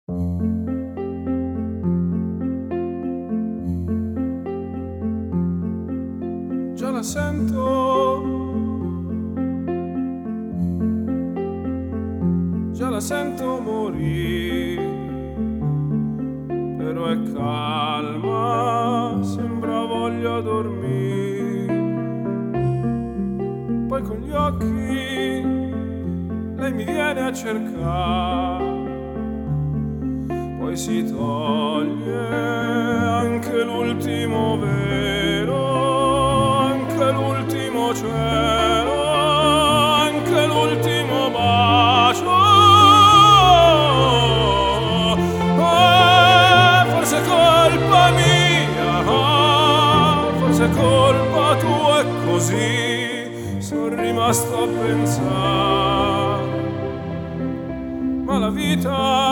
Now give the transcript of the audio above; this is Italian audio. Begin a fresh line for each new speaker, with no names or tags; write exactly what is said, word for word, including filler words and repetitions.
Già la sento, già la sento morire, però è calma, sembra voglia dormire. Poi con gli occhi lei mi viene a cercare, poi si toglie anche l'ultimo velo, anche l'ultimo cielo, anche l'ultimo bacio. Eh, forse è colpa mia, forse è colpa tua, è così, sono rimasto a pensare. Ma la vita